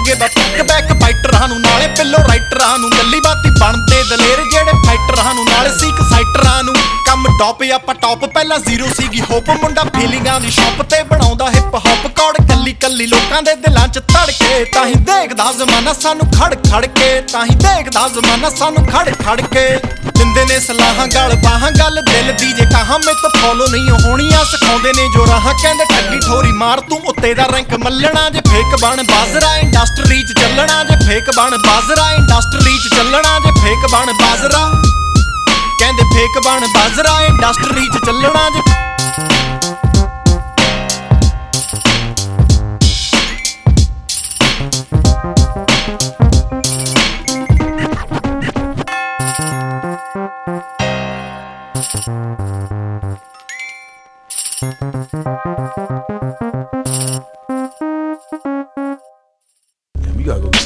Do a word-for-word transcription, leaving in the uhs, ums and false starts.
ਹੋਗੇ ਬਾ pick back ਫਾਈਟਰਾਂ ਨੂੰ ਨਾਲੇ ਪਿੱਲੋ ਰਾਈਟਰਾਂ ਨੂੰ ਗੱਲੀ ਬਾਤੀ ਬਣਦੇ ਦਲੇਰ ਜਿਹੜੇ ਫਾਈਟਰਾਂ ਨੂੰ ਨਾਲੇ ਸੀਕ ਸਾਈਟਰਾਂ ਨੂੰ ਕੰਮ ਟੌਪ ਆਪਾਂ ਟੌਪ ਪਹਿਲਾਂ ਜ਼ੀਰੋ ਸੀਗੀ ਹੋਪ ਮੁੰਡਾ ਫੀਲਿੰਗਾਂ ਦੀ ਸ਼ੌਪ ਤੇ ਬਣਾਉਂਦਾ ਹਿਪ ਹੌਪ ਕੌੜ ਕੱਲੀ ਕੱਲੀ ਲੋਕਾਂ ਦੇ ਦਿਲਾਂ 'ਚ ਧੜਕੇ ਤਾਂ ਹੀ ਦੇਖਦਾ ਜ਼ਮਾਨਾ ਸਾਨੂੰ ਖੜ ਖੜ ਕੇ ਤਾਂ ਹੀ ਦੇਖਦਾ ਜ਼ਮਾਨਾ ਸਾਨੂੰ ਖੜ ਖੜ ਕੇ ਦਿੰਦੇ ਨੇ ਸਲਾਹਾਂ ਗਲ ਬਾਹਾਂ ਗੱਲ ਦਿਲ ਦੀ ਜੇ ਕਹਾਂ ਮੈਂ ਤਾਂ ਫੋਲੋ ਨਹੀਂ ਹੋਣੀਆਂ ਸਿਖਾਉਂਦੇ ਨੇ ਜੋ ਰਾਹਾਂ ਕਹਿੰਦੇ ਠੱਗੀ ਠੋਰੀ ਮਾਰ ਤੂੰ ਉੱਤੇ ਦਾ ਰੈਂਕ ਮੱਲਣਾ ਜੇ ਫੇਕ ਬਣ ਬਾਜ਼ਰਾ ਇੰਡਸਟਰੀ 'ਚ ਚੱਲਣਾ ਜੇ ਫੇਕ ਬਣ ਬਾਜ਼ਰਾ ਇੰਡਸਟਰੀ 'ਚ ਚੱਲਣਾ ਜੇ ਫੇਕ ਬਣ ਬਾਜ਼ਰਾ ਕਹਿੰਦੇ ਫੇਕ ਬਣ ਬਾਜ਼ਰਾ ਇੰਡਸਟਰੀ 'ਚ ਚੱਲਣਾ ਜੇ You gotta go.